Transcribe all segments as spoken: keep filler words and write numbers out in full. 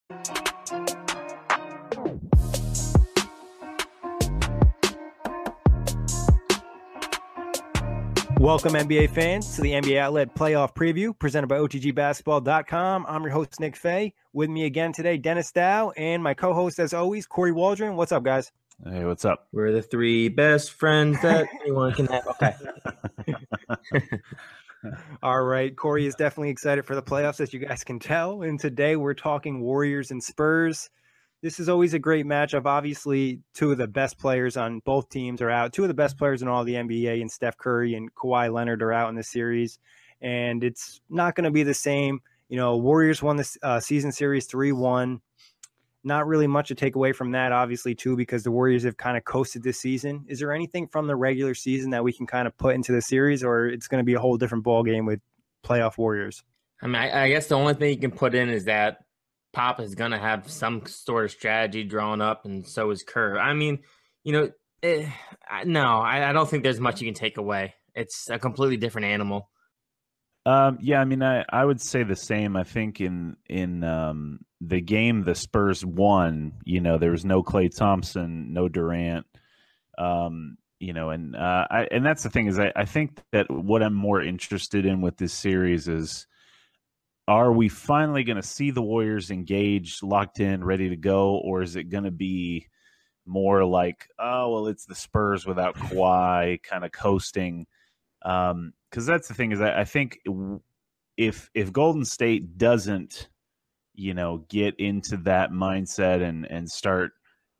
Welcome, N B A fans, to the N B A Outlet Playoff Preview presented by O T G Basketball dot com. I'm your host, Nick Fay. With me again today, Dennis Dow, and my co-host, as always, Corey Waldron. What's up, guys? Hey, what's up? We're the three best friends that anyone can have. Okay. All right. Corey is definitely excited for the playoffs, as you guys can tell. And today we're talking Warriors and Spurs. This is always a great matchup. Obviously, two of the best players on both teams are out. Two of the best players in all the N B A, and Steph Curry and Kawhi Leonard are out in the series. And it's not going to be the same. You know, Warriors won this uh, season series three one. Not really much to take away from that, obviously, too, because the Warriors have kind of coasted this season. Is there anything from the regular season that we can kind of put into the series, or it's going to be a whole different ball game with playoff Warriors? I mean, I, I guess the only thing you can put in is that Pop is going to have some sort of strategy drawn up, and so is Kerr. I mean, you know, eh, no, I, I don't think there's much you can take away. It's a completely different animal. Um, yeah, I mean, I, I would say the same. I think in in um, the game the Spurs won, you know, there was no Klay Thompson, no Durant, um, you know, and uh, I, and that's the thing is I, I think that what I'm more interested in with this series is, are we finally going to see the Warriors engaged, locked in, ready to go, or is it going to be more like, oh, well, it's the Spurs without Kawhi kind of coasting? Um, because that's the thing is I, I think if if Golden State doesn't, you know, get into that mindset and and start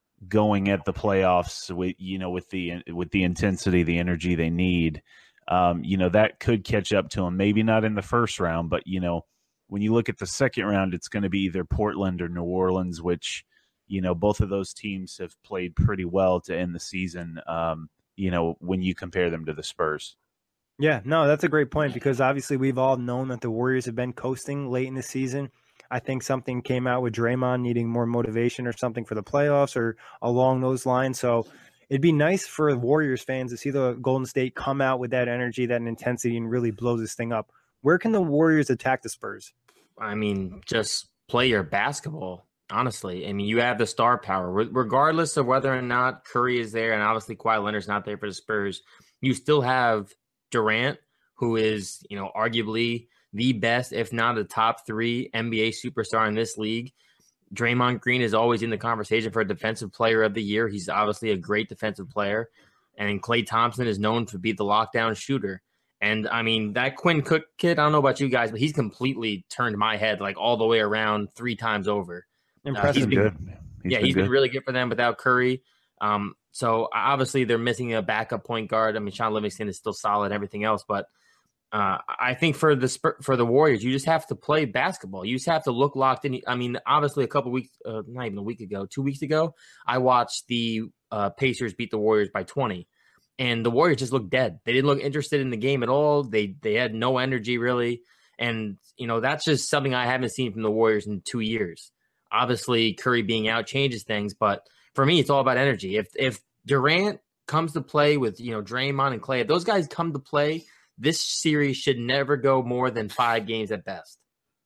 going at the playoffs with, you know, with the with the intensity, the energy they need, um, you know, that could catch up to them. Maybe not in the first round, but, you know, when you look at the second round, it's going to be either Portland or New Orleans, which, you know, both of those teams have played pretty well to end the season, um, you know, when you compare them to the Spurs. Yeah, no, that's a great point, because obviously we've all known that the Warriors have been coasting late in the season. I think something came out with Draymond needing more motivation or something for the playoffs or along those lines. So it'd be nice for Warriors fans to see the Golden State come out with that energy, that intensity, and really blow this thing up. Where can the Warriors attack the Spurs? I mean, just play your basketball, honestly. I mean, you have the star power. Re- regardless of whether or not Curry is there, and obviously Kawhi Leonard's not there for the Spurs, you still have Durant, who is, you know, arguably the best, if not a top three N B A superstar in this league. Draymond Green is always in the conversation for a defensive player of the year. He's obviously a great defensive player. And Klay Thompson is known to be the lockdown shooter. And, I mean, that Quinn Cook kid, I don't know about you guys, but he's completely turned my head like all the way around three times over. Impressive. Uh, he's been, good. He's yeah, been he's good. been really good for them without Curry. Um, so, obviously, they're missing a backup point guard. I mean, Sean Livingston is still solid and everything else. But uh, I think for the for the Warriors, you just have to play basketball. You just have to look locked in. I mean, obviously, a couple weeks, uh, not even a week ago, two weeks ago, I watched the uh, Pacers beat the Warriors by twenty. And the Warriors just looked dead. They didn't look interested in the game at all. They they had no energy, really. And, you know, that's just something I haven't seen from the Warriors in two years. Obviously, Curry being out changes things. But for me, it's all about energy. If if Durant comes to play with, you know, Draymond and Klay, if those guys come to play, this series should never go more than five games at best.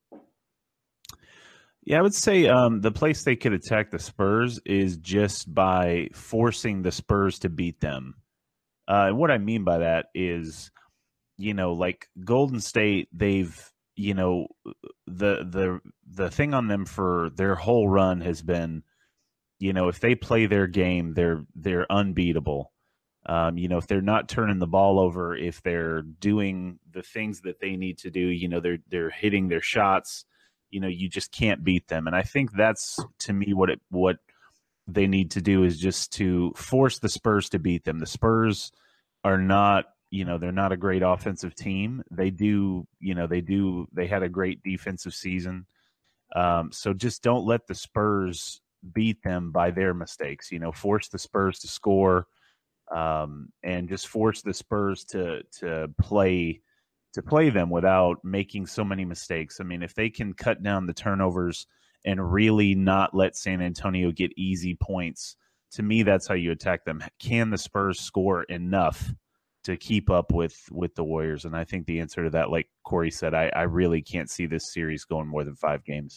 Yeah, I would say um, the place they could attack the Spurs is just by forcing the Spurs to beat them. Uh, and what I mean by that is, you know, like Golden State, they've, you know, the the the thing on them for their whole run has been, you know, if they play their game, they're they're unbeatable. Um, you know, if they're not turning the ball over, if they're doing the things that they need to do, you know, they're they're hitting their shots, you know, you just can't beat them. And I think that's, to me, what it what. they need to do is just to force the Spurs to beat them. The Spurs are not, you know, they're not a great offensive team. They do, you know, they do, they had a great defensive season. Um, so just don't let the Spurs beat them by their mistakes, you know, force the Spurs to score, um, and just force the Spurs to, to play, to play them without making so many mistakes. I mean, if they can cut down the turnovers and really not let San Antonio get easy points, to me, that's how you attack them. Can the Spurs score enough to keep up with, with the Warriors? And I think the answer to that, like Corey said, I, I really can't see this series going more than five games.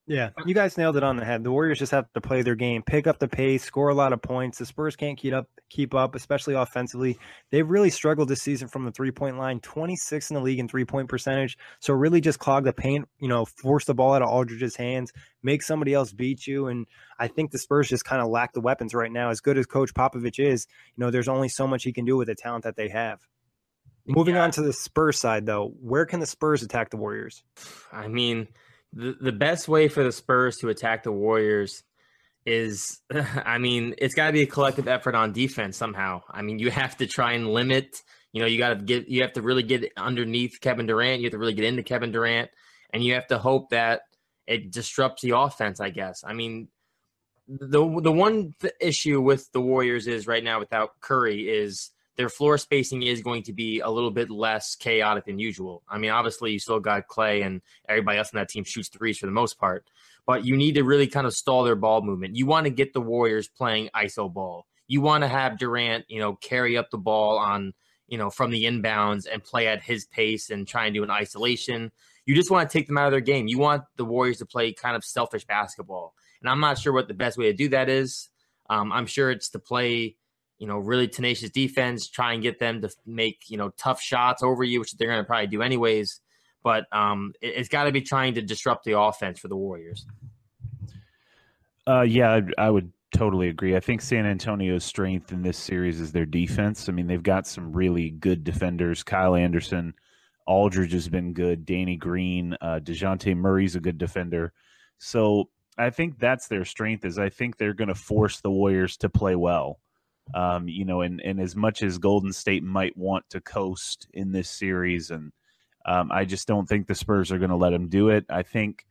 Yeah, you guys nailed it on the head. The Warriors just have to play their game, pick up the pace, score a lot of points. The Spurs can't keep up, keep up, especially offensively. They've really struggled this season from the three-point line, twenty-sixth in the league in three-point percentage. So really just clog the paint, you know, force the ball out of Aldridge's hands, make somebody else beat you. And I think the Spurs just kind of lack the weapons right now. As good as Coach Popovich is, you know, there's only so much he can do with the talent that they have. Moving Yeah. on to the Spurs side, though, where can the Spurs attack the Warriors? I mean, the the best way for the Spurs to attack the Warriors is, I mean, it's got to be a collective effort on defense somehow. I mean, you have to try and limit. You know, you got to get, you have to really get underneath Kevin Durant. You have to really get into Kevin Durant, and you have to hope that it disrupts the offense, I guess. I mean, the the one th- issue with the Warriors is right now without Curry is their floor spacing is going to be a little bit less chaotic than usual. I mean, obviously you still got Clay and everybody else on that team shoots threes for the most part, but you need to really kind of stall their ball movement. You want to get the Warriors playing I S O ball. You want to have Durant, you know, carry up the ball on, you know, from the inbounds and play at his pace and try and do an isolation. You just want to take them out of their game. You want the Warriors to play kind of selfish basketball. And I'm not sure what the best way to do that is. Um, I'm sure it's to play, you know, really tenacious defense, try and get them to make, you know, tough shots over you, which they're going to probably do anyways. But um, it, it's got to be trying to disrupt the offense for the Warriors. Uh, yeah, I, I would totally agree. I think San Antonio's strength in this series is their defense. I mean, they've got some really good defenders. Kyle Anderson, Aldridge has been good. Danny Green, uh, DeJounte Murray's a good defender. So I think that's their strength, is I think they're going to force the Warriors to play well. Um, you know, and, and as much as Golden State might want to coast in this series, and um, I just don't think the Spurs are going to let them do it. I think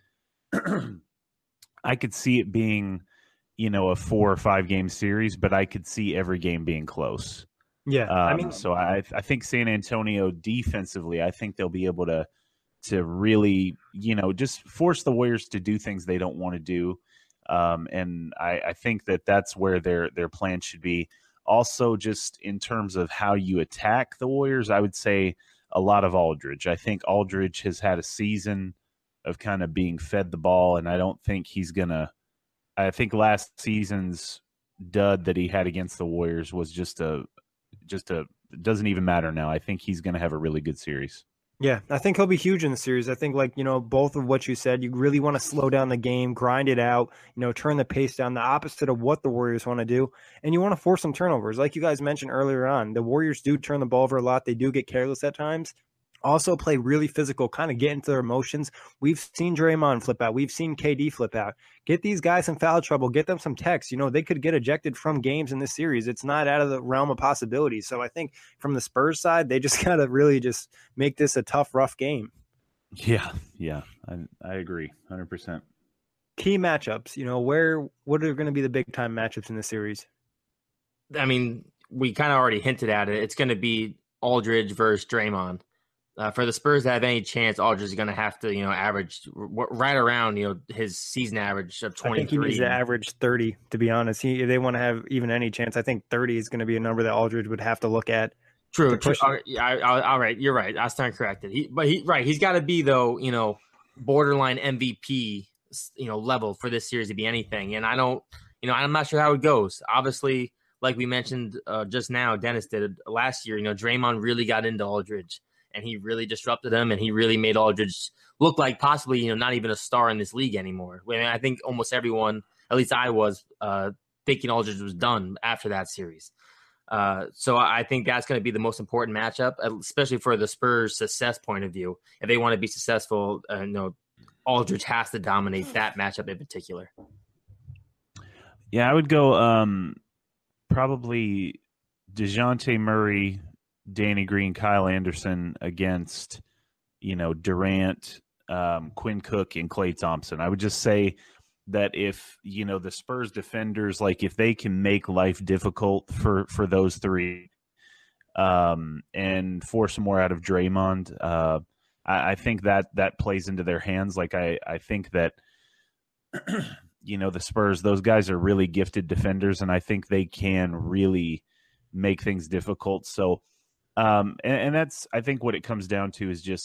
I could see it being, you know, a four or five game series, but I could see every game being close. Yeah, Um, I mean, so I I think San Antonio defensively, I think they'll be able to to really, you know, just force the Warriors to do things they don't want to do. Um, and I, I think that that's where their their plan should be. Also, just in terms of how you attack the Warriors, I would say a lot of Aldridge. I think Aldridge has had a season of kind of being fed the ball, and I don't think he's going to – I think last season's dud that he had against the Warriors was just a – just a it doesn't even matter now. I think he's going to have a really good series. Yeah, I think he'll be huge in the series. I think, like, you know, both of what you said, you really want to slow down the game, grind it out, you know, turn the pace down, the opposite of what the Warriors want to do. And you want to force some turnovers. Like you guys mentioned earlier on, the Warriors do turn the ball over a lot. They do get careless at times. Also play really physical, kind of get into their emotions. We've seen Draymond flip out. We've seen K D flip out. Get these guys in foul trouble. Get them some techs. You know, they could get ejected from games in this series. It's not out of the realm of possibility. So I think from the Spurs side, they just got to really just make this a tough, rough game. Yeah, yeah, I, I agree one hundred percent. Key matchups, you know, where what are going to be the big time matchups in the series? I mean, we kind of already hinted at it. It's going to be Aldridge versus Draymond. Uh, for the Spurs to have any chance, Aldridge is going to have to, you know, average r- right around, you know, his season average of twenty-three. I think he needs to average thirty, to be honest. He, if they want to have even any chance, I think thirty is going to be a number that Aldridge would have to look at. True. true. All, right, I, I, all right, you're right. I stand corrected. He, but he, right, he's got to be, though, you know, borderline M V P, you know, level for this series to be anything. And I don't, you know, I'm not sure how it goes. Obviously, like we mentioned uh, just now, Dennis did last year, you know, Draymond really got into Aldridge. And he really disrupted him, and he really made Aldridge look like possibly, you know, not even a star in this league anymore. I, mean, I think almost everyone, at least I was, uh, thinking Aldridge was done after that series. Uh, so I think that's going to be the most important matchup, especially for the Spurs' success point of view. If they want to be successful, uh, you know, Aldridge has to dominate that matchup in particular. Yeah, I would go um, probably DeJounte Murray, Danny Green, Kyle Anderson against, you know, Durant, um, Quinn Cook, and Klay Thompson. I would just say that if, you know, the Spurs defenders, like if they can make life difficult for, for those three um, and force more out of Draymond, uh, I, I think that that plays into their hands. Like I, I think that, you know, the Spurs, those guys are really gifted defenders, and I think they can really make things difficult. So, Um, and, and that's, I think what it comes down to is just,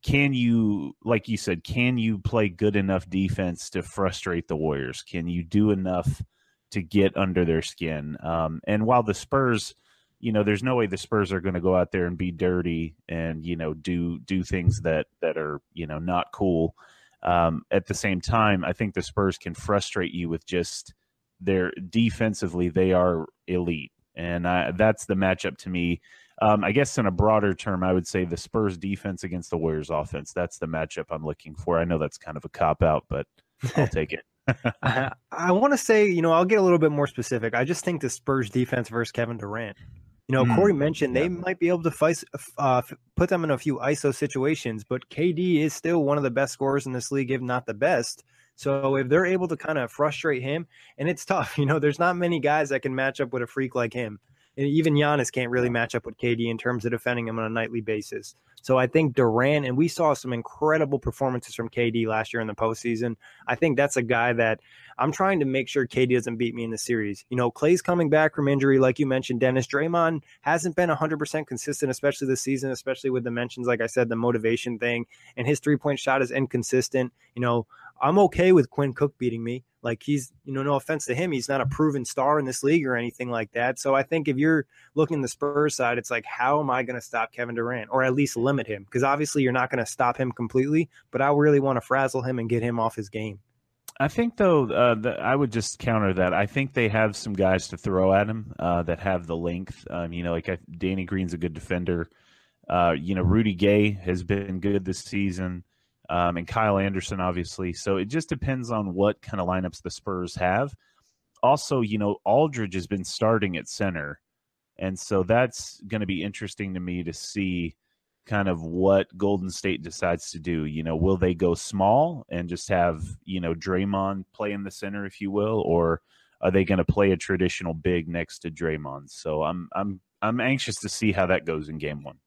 can you, like you said, can you play good enough defense to frustrate the Warriors? Can you do enough to get under their skin? Um, and while the Spurs, you know, there's no way the Spurs are going to go out there and be dirty and, you know, do do things that that are, you know, not cool. Um, at the same time, I think the Spurs can frustrate you with just their defensively, they are elite. And I, that's the matchup to me. Um, I guess in a broader term, I would say the Spurs defense against the Warriors offense. That's the matchup I'm looking for. I know that's kind of a cop-out, but I'll take it. I, I want to say, you know, I'll get a little bit more specific. I just think the Spurs defense versus Kevin Durant. You know, mm, Corey mentioned yeah. they might be able to fight, uh, put them in a few I S O situations, but K D is still one of the best scorers in this league, if not the best. So if they're able to kind of frustrate him, and it's tough, you know, there's not many guys that can match up with a freak like him. And even Giannis can't really match up with K D in terms of defending him on a nightly basis. So I think Durant, and we saw some incredible performances from K D last year in the postseason. I think that's a guy that I'm trying to make sure K D doesn't beat me in the series. You know, Klay's coming back from injury, like you mentioned, Dennis. Draymond hasn't been one hundred percent consistent, especially this season, especially with the mentions, like I said, the motivation thing. And his three-point shot is inconsistent. You know, I'm okay with Quinn Cook beating me. Like he's, you know, no offense to him, he's not a proven star in this league or anything like that. So I think if you're looking the Spurs side, it's like, how am I going to stop Kevin Durant or at least limit him? Because obviously you're not going to stop him completely, but I really want to frazzle him and get him off his game. I think, though, uh, the, I would just counter that. I think they have some guys to throw at him uh, that have the length. Um, you know, like I, Danny Green's a good defender. Uh, you know, Rudy Gay has been good this season. Um, and Kyle Anderson, obviously. So it just depends on what kind of lineups the Spurs have. Also, you know, Aldridge has been starting at center. And so that's going to be interesting to me to see kind of what Golden State decides to do. You know, will they go small and just have, you know, Draymond play in the center, if you will, or are they going to play a traditional big next to Draymond? So I'm I'm I'm anxious to see how that goes in game one.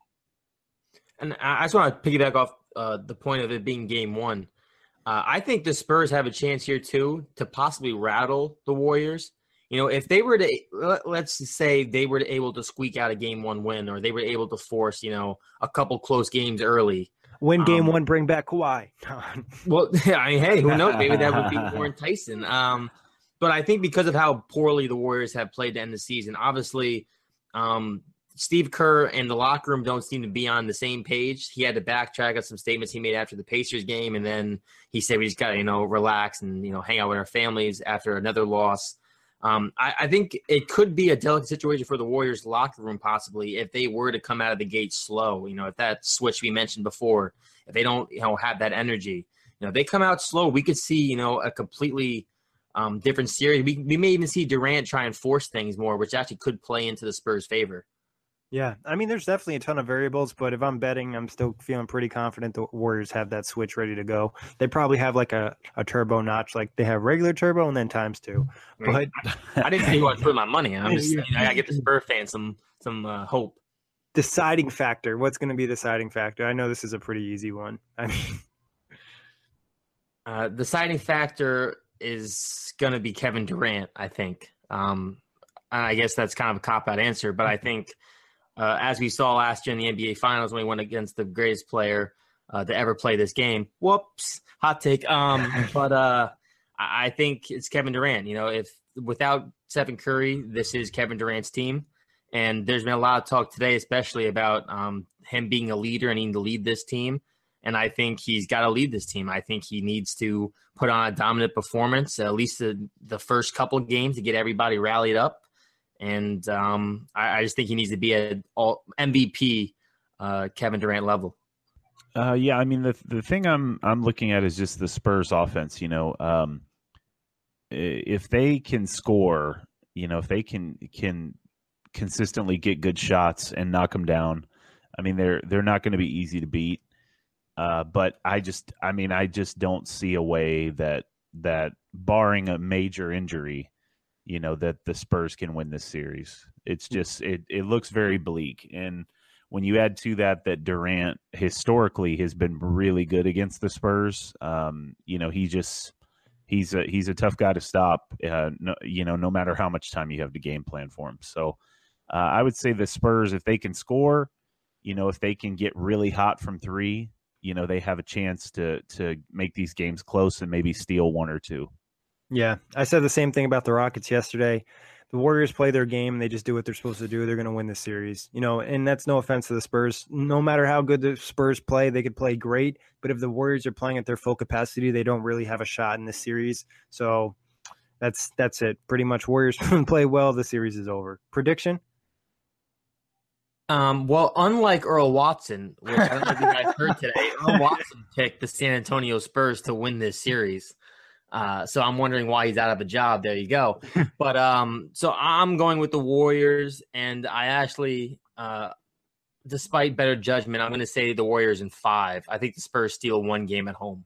And I just want to piggyback off uh, the point of it being game one. Uh, I think the Spurs have a chance here, too, to possibly rattle the Warriors. You know, if they were to, let's say they were able to squeak out a game one win, or they were able to force, you know, a couple close games early. Win game um, one, bring back Kawhi. Well, I mean, hey, who knows? Maybe that would be more enticing. Um, but I think because of how poorly the Warriors have played to end the season, obviously um, – Steve Kerr and the locker room don't seem to be on the same page. He had to backtrack on some statements he made after the Pacers game, and then he said we just got to, you know, relax and, you know, hang out with our families after another loss. Um, I, I think it could be a delicate situation for the Warriors locker room possibly if they were to come out of the gate slow. You know, if that switch we mentioned before, if they don't, you know, have that energy, you know, if they come out slow, we could see, you know, a completely um, different series. We, we may even see Durant try and force things more, which actually could play into the Spurs' favor. Yeah, I mean, there's definitely a ton of variables, but if I'm betting, I'm still feeling pretty confident the Warriors have that switch ready to go. They probably have like a, a turbo notch, like they have regular turbo and then times two. But I didn't think I would put my money on. I'm just, you know, I gotta get the Spurs fans some some uh, hope. Deciding factor. What's going to be the deciding factor? I know this is a pretty easy one. I mean, uh, the deciding factor is going to be Kevin Durant. I think. Um, I guess that's kind of a cop-out answer, but I think. Uh, as we saw last year in the N B A Finals when he went against the greatest player uh, to ever play this game. Whoops, hot take. Um, but uh, I think it's Kevin Durant. You know, if without Stephen Curry, this is Kevin Durant's team. And there's been a lot of talk today, especially about um, him being a leader and needing to lead this team. And I think he's got to lead this team. I think he needs to put on a dominant performance, at least the, the first couple of games to get everybody rallied up. And um, I, I just think he needs to be at all M V P uh, Kevin Durant level. Uh, yeah, I mean the the thing I'm I'm looking at is just the Spurs offense. You know, um, if they can score, you know, if they can can consistently get good shots and knock them down, I mean they're they're not going to be easy to beat. Uh, but I just, I mean, I just don't see a way that that barring a major injury, you know, that the Spurs can win this series. It's just, it, it looks very bleak. And when you add to that, that Durant historically has been really good against the Spurs, um, you know, he just, he's a, he's a tough guy to stop, uh, no, you know, no matter how much time you have to game plan for him. So uh, I would say the Spurs, if they can score, you know, if they can get really hot from three, you know, they have a chance to to make these games close and maybe steal one or two. Yeah, I said the same thing about the Rockets yesterday. The Warriors play their game and they just do what they're supposed to do. They're going to win this series, you know, and that's no offense to the Spurs. No matter how good the Spurs play, they could play great. But if the Warriors are playing at their full capacity, they don't really have a shot in this series. So that's that's it. Pretty much Warriors play well. The series is over. Prediction? Um, well, unlike Earl Watson, which I don't know if you guys heard today, Earl Watson picked the San Antonio Spurs to win this series. Uh, so I'm wondering why he's out of a job. There you go. But um, so I'm going with the Warriors, and I actually, uh, despite better judgment, I'm going to say the Warriors in five. I think the Spurs steal one game at home.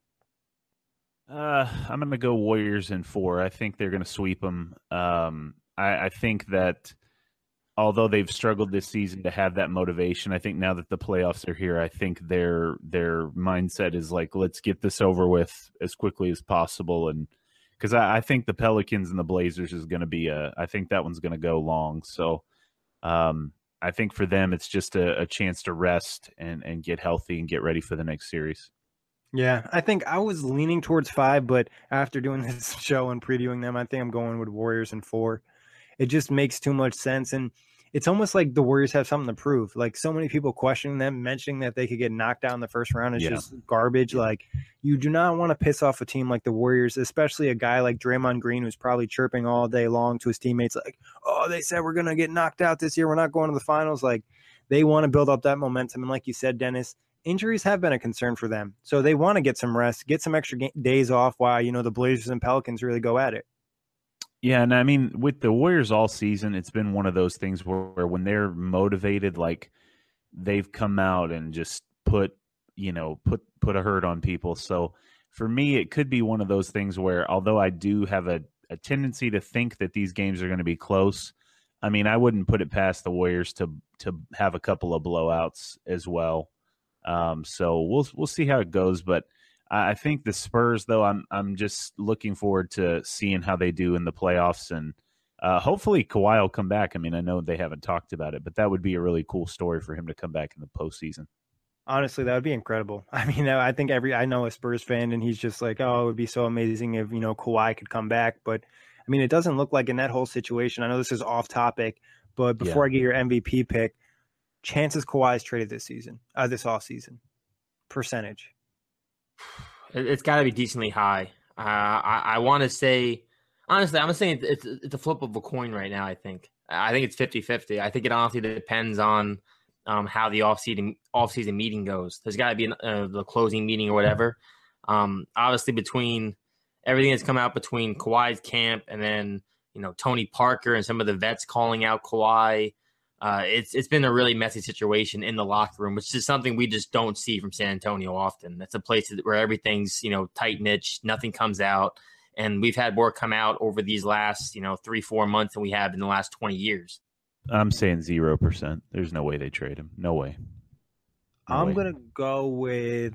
Uh, I'm going to go Warriors in four. I think they're going to sweep them. Um, I, I think that although they've struggled this season to have that motivation, I think now that the playoffs are here, I think their their mindset is like, let's get this over with as quickly as possible. And because I, I think the Pelicans and the Blazers is going to be a, I think that one's going to go long. So um, I think for them, it's just a, a chance to rest and, and get healthy and get ready for the next series. Yeah, I think I was leaning towards five, but after doing this show and previewing them, I think I'm going with Warriors in four. It just makes too much sense. And it's almost like the Warriors have something to prove. Like so many people questioning them, mentioning that they could get knocked out in the first round. It's yeah. just garbage. Yeah. Like you do not want to piss off a team like the Warriors, especially a guy like Draymond Green, who's probably chirping all day long to his teammates. Like, oh, they said we're going to get knocked out this year. We're not going to the finals. Like they want to build up that momentum. And like you said, Dennis, injuries have been a concern for them. So they want to get some rest, get some extra ga- days off while, you know, the Blazers and Pelicans really go at it. Yeah, and I mean, with the Warriors all season, it's been one of those things where, where when they're motivated, like they've come out and just put, you know, put put a hurt on people. So for me, it could be one of those things where, although I do have a, a tendency to think that these games are going to be close, I mean, I wouldn't put it past the Warriors to to have a couple of blowouts as well. Um, so we'll we'll see how it goes, but I think the Spurs, though, I'm I'm just looking forward to seeing how they do in the playoffs, and uh, hopefully Kawhi will come back. I mean, I know they haven't talked about it, but that would be a really cool story for him to come back in the postseason. Honestly, that would be incredible. I mean, I think every I know a Spurs fan, and he's just like, oh, it would be so amazing if, you know, Kawhi could come back. But I mean, it doesn't look like in that whole situation. I know this is off topic, but before yeah. I get your M V P pick, chances Kawhi is traded this season, uh, this offseason, percentage. It's got to be decently high. Uh, I, I want to say, honestly, I'm saying it's, it's a flip of a coin right now, I think. I think it's fifty-fifty. I think it honestly depends on um, how the off-season, off-season meeting goes. There's got to be an, uh, the closing meeting or whatever. Um, obviously, between everything that's come out between Kawhi's camp and then, you know, Tony Parker and some of the vets calling out Kawhi, Uh, it's it's been a really messy situation in the locker room, which is something we just don't see from San Antonio often. That's a place where everything's, you know, tight knit, nothing comes out, and we've had more come out over these last, you know, three four months than we have in the last twenty years. I'm saying zero percent. There's no way they trade him. No way. No I'm way. gonna go with.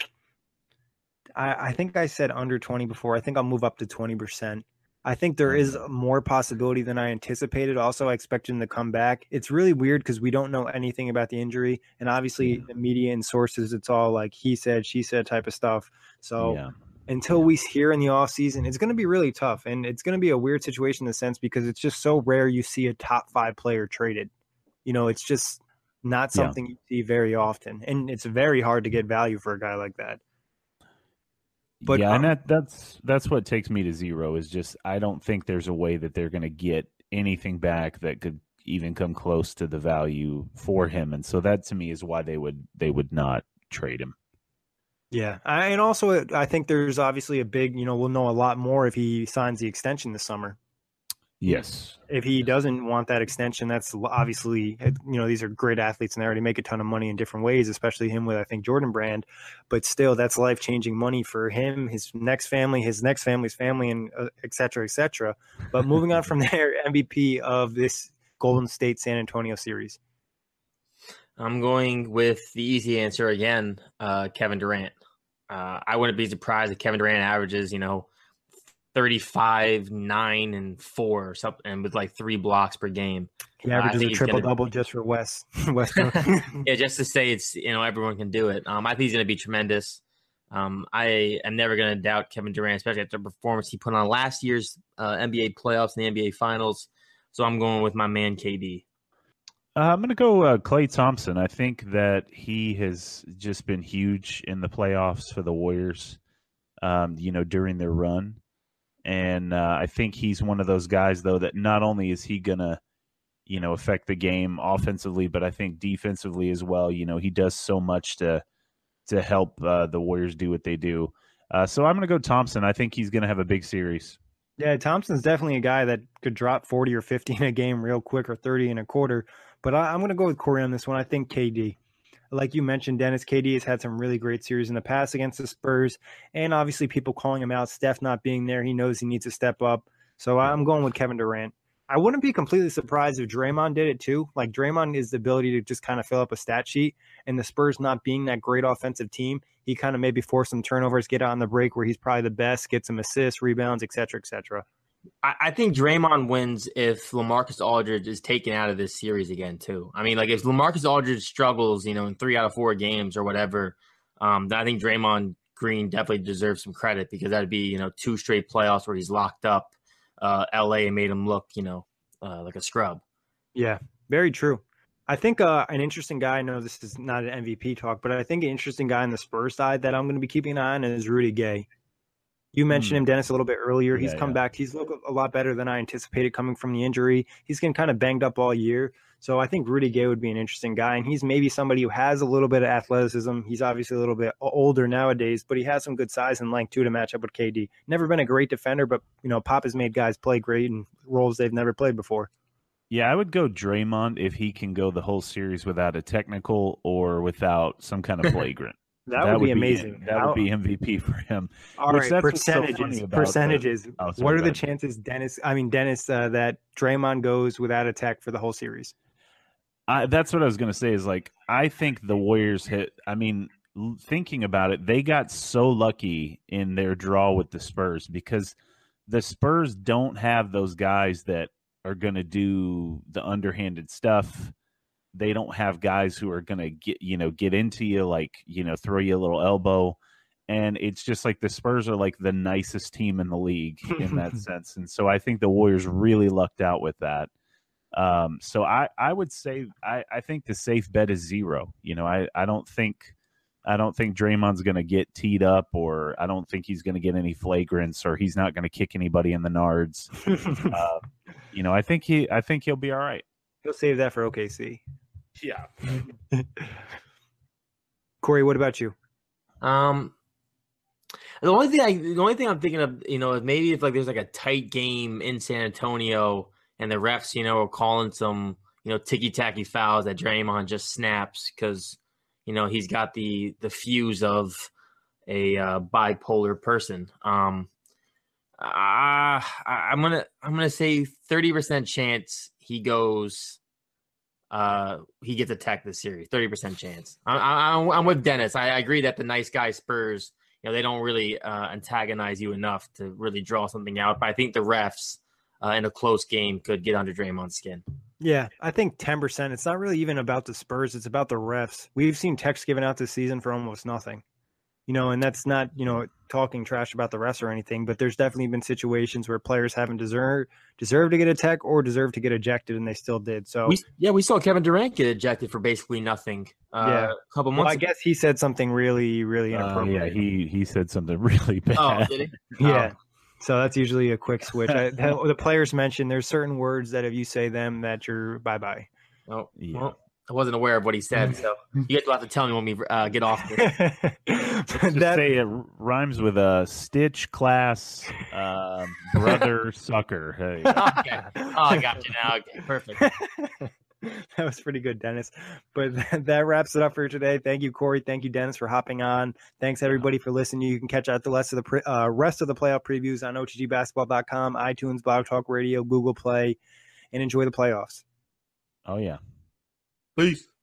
I I think I said under twenty before. I think I'll move up to twenty percent. I think there is more possibility than I anticipated. Also, I expect him to come back. It's really weird because we don't know anything about the injury. And obviously, yeah. the media and sources, it's all like he said, she said type of stuff. So yeah. until yeah. we hear in the offseason, it's going to be really tough. And it's going to be a weird situation in a sense because it's just so rare you see a top five player traded. You know, it's just not something yeah. you see very often. And it's very hard to get value for a guy like that. But, yeah, um, and that, that's that's what takes me to zero is just I don't think there's a way that they're going to get anything back that could even come close to the value for him, and so that to me is why they would they would not trade him. Yeah, I, and also I think there's obviously a big, you know, we'll know a lot more if he signs the extension this summer. Yes. If he doesn't want that extension, that's obviously, you know, these are great athletes and they already make a ton of money in different ways, especially him with, I think, Jordan Brand. But still, that's life-changing money for him, his next family, his next family's family, and uh, et cetera, et cetera. But moving on from there, M V P of this Golden State San Antonio series. I'm going with the easy answer again, uh, Kevin Durant. Uh, I wouldn't be surprised if Kevin Durant averages, you know, thirty-five, nine, and four or something, and with like three blocks per game. He averages uh, a triple double just for West. West yeah, just to say it's you know everyone can do it. Um, I think he's going to be tremendous. Um, I am never going to doubt Kevin Durant, especially after the performance he put on last year's uh, N B A playoffs and the N B A Finals. So I'm going with my man K D. Uh, I'm going to go uh, Klay Thompson. I think that he has just been huge in the playoffs for the Warriors, um, you know, during their run. And uh, I think he's one of those guys, though, that not only is he going to, you know, affect the game offensively, but I think defensively as well. You know, he does so much to to help uh, the Warriors do what they do. Uh, so I'm going to go Thompson. I think he's going to have a big series. Yeah, Thompson's definitely a guy that could drop forty or fifty in a game real quick, or thirty in a quarter. But I, I'm going to go with Corey on this one. I think K D. Like you mentioned, Dennis, K D has had some really great series in the past against the Spurs. And obviously people calling him out, Steph not being there. He knows he needs to step up. So I'm going with Kevin Durant. I wouldn't be completely surprised if Draymond did it too. Like Draymond is the ability to just kind of fill up a stat sheet. And the Spurs not being that great offensive team, he kind of maybe force some turnovers, get out on the break where he's probably the best, get some assists, rebounds, et cetera, et cetera. I, I think Draymond wins if LaMarcus Aldridge is taken out of this series again too. I mean, like if LaMarcus Aldridge struggles, you know, in three out of four games or whatever, um, then I think Draymond Green definitely deserves some credit, because that'd be, you know, two straight playoffs where he's locked up uh, L A and made him look, you know, uh, like a scrub. Yeah, very true. I think uh, an interesting guy, I know this is not an M V P talk, but I think an interesting guy on the Spurs side that I'm going to be keeping an eye on is Rudy Gay. You mentioned mm. him, Dennis, a little bit earlier. He's yeah, come yeah. back. He's looked a lot better than I anticipated coming from the injury. He's getting kind of banged up all year. So I think Rudy Gay would be an interesting guy. And he's maybe somebody who has a little bit of athleticism. He's obviously a little bit older nowadays, but he has some good size and length too to match up with K D. Never been a great defender, but, you know, Pop has made guys play great in roles they've never played before. Yeah, I would go Draymond if he can go the whole series without a technical or without some kind of flagrant. That, that would, would be amazing. Be, that How, would be M V P for him. All right, percentages. So percentages. The, oh, sorry, what are the chances, Dennis? I mean, Dennis, uh, that Draymond goes without a tech for the whole series? Uh, that's what I was going to say. Is like I think the Warriors hit. I mean, thinking about it, they got so lucky in their draw with the Spurs, because the Spurs don't have those guys that are going to do the underhanded stuff. They don't have guys who are going to get, you know, get into you, like, you know, throw you a little elbow. And it's just like the Spurs are like the nicest team in the league in that sense. And so I think the Warriors really lucked out with that. Um, so I, I would say, I, I think the safe bet is zero. You know, I, I don't think, I don't think Draymond's going to get teed up, or I don't think he's going to get any flagrants, or he's not going to kick anybody in the nards. uh, you know, I think he, I think he'll be all right. He'll save that for O K C. Yeah. Corey, what about you? Um, the only thing I, the only thing I'm thinking of, you know, is maybe if like there's like a tight game in San Antonio and the refs, you know, are calling some, you know, ticky tacky fouls that Draymond just snaps because, you know, he's got the the fuse of a uh, bipolar person. Um, uh, I'm gonna I'm gonna say thirty percent chance he goes. Uh, he gets attacked this series. thirty percent chance. I, I, I'm with Dennis. I, I agree that the nice guy Spurs, you know, they don't really uh, antagonize you enough to really draw something out. But I think the refs uh, in a close game could get under Draymond's skin. Yeah, I think ten percent. It's not really even about the Spurs. It's about the refs. We've seen texts given out this season for almost nothing. You know, and that's not, you know, talking trash about the refs or anything, but there's definitely been situations where players haven't deserved deserved to get a tech or deserved to get ejected, and they still did. So we, yeah, we saw Kevin Durant get ejected for basically nothing. Uh, yeah, a couple months. Well, I ago. guess he said something really, really inappropriate. Uh, yeah, he he said something really bad. Oh, did he? Yeah. Oh. So that's usually a quick switch. I, the players mentioned there's certain words that if you say them, that you're bye bye. Oh, yeah. Well, I wasn't aware of what he said, so you guys will have to tell me when we uh, get off this. Just that, say it rhymes with a stitch class uh, brother sucker. Hey. Okay. Oh, I got you now. Okay, perfect. That was pretty good, Dennis. But that, that wraps it up for today. Thank you, Corey. Thank you, Dennis, for hopping on. Thanks, everybody, for listening. You can catch out the rest of the pre- uh, rest of the playoff previews on O T G basketball dot com, iTunes, Blog Talk Radio, Google Play, and enjoy the playoffs. Oh, yeah. Peace.